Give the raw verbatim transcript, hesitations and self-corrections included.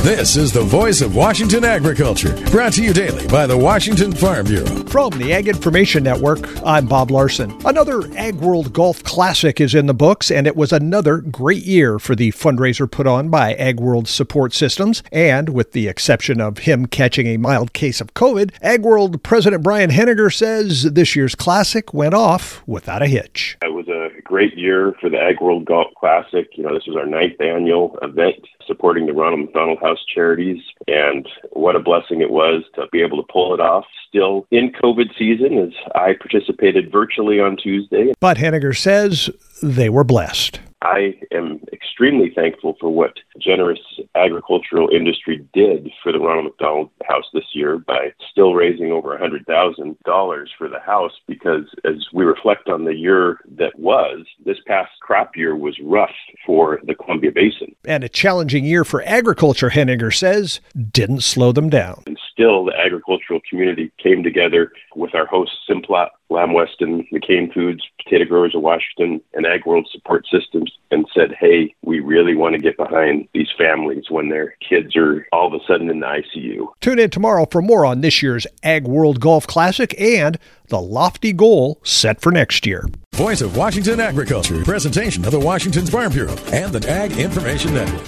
This is the voice of Washington agriculture, brought to you daily by the Washington Farm Bureau. From the Ag Information Network, I'm Bob Larson. Another Ag World Golf Classic is in the books, and it was another great year for the fundraiser put on by Ag World Support Systems. And with the exception of him catching a mild case of COVID, Ag World President Brian Henniger says this year's Classic went off without a hitch. It was a great year for the Ag World Golf Classic. You know, this was our ninth annual event supporting the Ronald McDonald House charities, and what a blessing it was to be able to pull it off still in COVID season, as I participated virtually on Tuesday. But Henniger says they were blessed. I am extremely thankful for what generous agricultural industry did for the Ronald McDonald House this year by still raising over one hundred thousand dollars for the house, because as we reflect on the year that was, this past crop year was rough for the Columbia Basin. And a challenging year for agriculture, Henniger says, didn't slow them down. And still, the agricultural community came together with our hosts, Simplot, Lamb Weston, McCain Foods, Potato Growers of Washington, and Ag World Support Systems, and said, hey, we really want to get behind these families when their kids are all of a sudden in the I C U. Tune in tomorrow for more on this year's Ag World Golf Classic and the lofty goal set for next year. Voice of Washington Agriculture, presentation of the Washington Farm Bureau and the Ag Information Network.